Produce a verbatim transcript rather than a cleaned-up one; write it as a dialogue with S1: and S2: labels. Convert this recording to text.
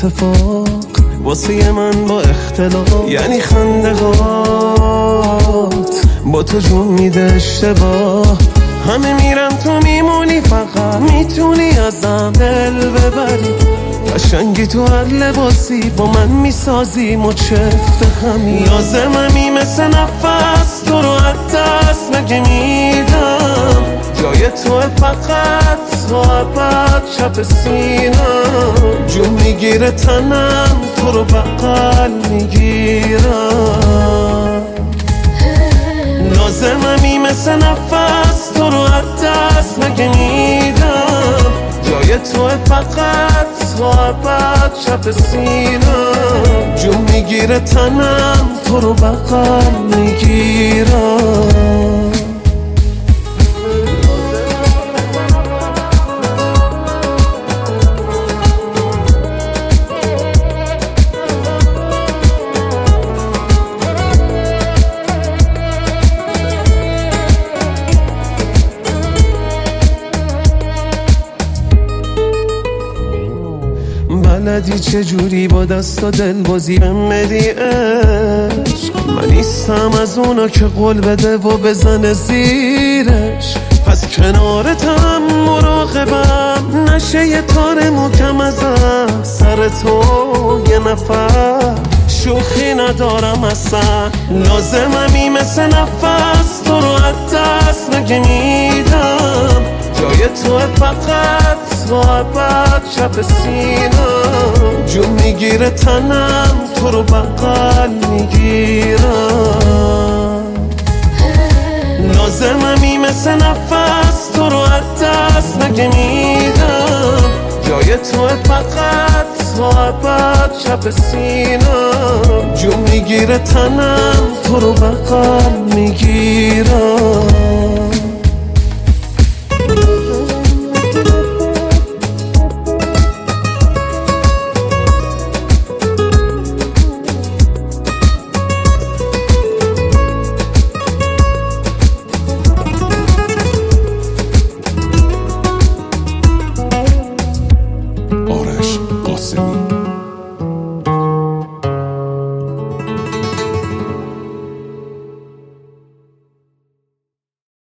S1: اتفاق واسه من با اختلاف، یعنی خندهات با تو جون میده اشتباه. همه میرن تو میمونی، فقط میتونی ازم دل ببری. قشنگی تو هر لباسی با من میسازی مچفت خمی. لازممی مثل نفس تو رو از دست مگه میدم. جای تو فقط تو ابد چپ سینم. جون میگیره تنم تو رو بغل میگیرم. لازممی مثل نفس تو رو از دست مگه میدم. جای تو فقط تو ابد چپ سینم. جون میگیره تنم تو رو بغل میگیرم. بلدی چجوری با دست و دل بازی بمدی عشق. من نیستم از اونا که قول بده و بزنه زیرش. پس کنارتم مراقبم نشه یه تار محکم ازم. سر تو یه نفر شوخی ندارم اصلا. لازممی مثل نفس تو رو از دست مگه میدم. جای تو فقط تو ابد چپ سینم. جون میگیره تنم تو رو بغل میگیرم. لازممی مثل نفس تو رو از دست مگه میدم. جای تو فقط تو ابد چپ سینم. جون میگیره تنم تو رو بغل میگیرم.